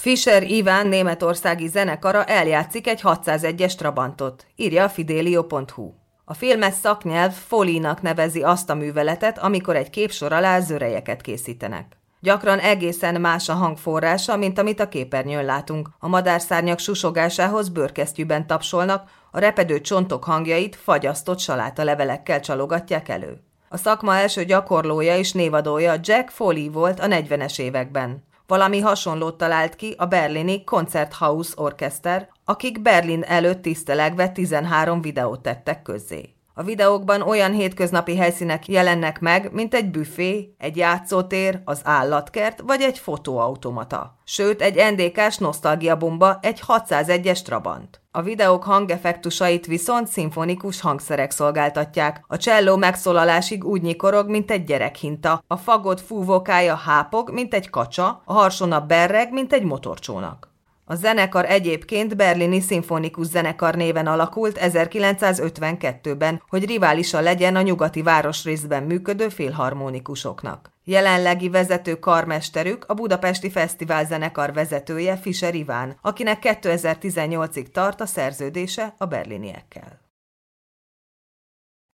Fischer Iván németországi zenekara eljátszik egy 601-es Trabantot, írja a Fidelio.hu. A filmes szaknyelv Foley-nak nevezi azt a műveletet, amikor egy képsor alá zörejeket készítenek. Gyakran egészen más a hangforrása, mint amit a képernyőn látunk. A madárszárnyak susogásához bőrkesztyűben tapsolnak, a repedő csontok hangjait fagyasztott salátalevelekkel csalogatják elő. A szakma első gyakorlója és névadója Jack Foley volt a 40-es években. Valami hasonlót talált ki a berlini Konzerthaus Orchester, akik Berlin előtt tisztelegve 13 videót tettek közzé. A videókban olyan hétköznapi helyszínek jelennek meg, mint egy büfé, egy játszótér, az állatkert vagy egy fotóautomata. Sőt, egy NDK-s nosztalgiabomba, egy 601-es Trabant. A videók hangeffektusait viszont szimfonikus hangszerek szolgáltatják. A cselló megszólalásig úgy nyikorog, mint egy gyerekhinta, a fagot fúvókája hápog, mint egy kacsa, a harsona berreg, mint egy motorcsónak. A zenekar egyébként Berlini Szimfonikus Zenekar néven alakult 1952-ben, hogy riválisa legyen a nyugati városrészben működő filharmonikusoknak. Jelenlegi vezető karmesterük a Budapesti Fesztiválzenekar vezetője Fischer Iván, akinek 2018-ig tart a szerződése a berliniekkel.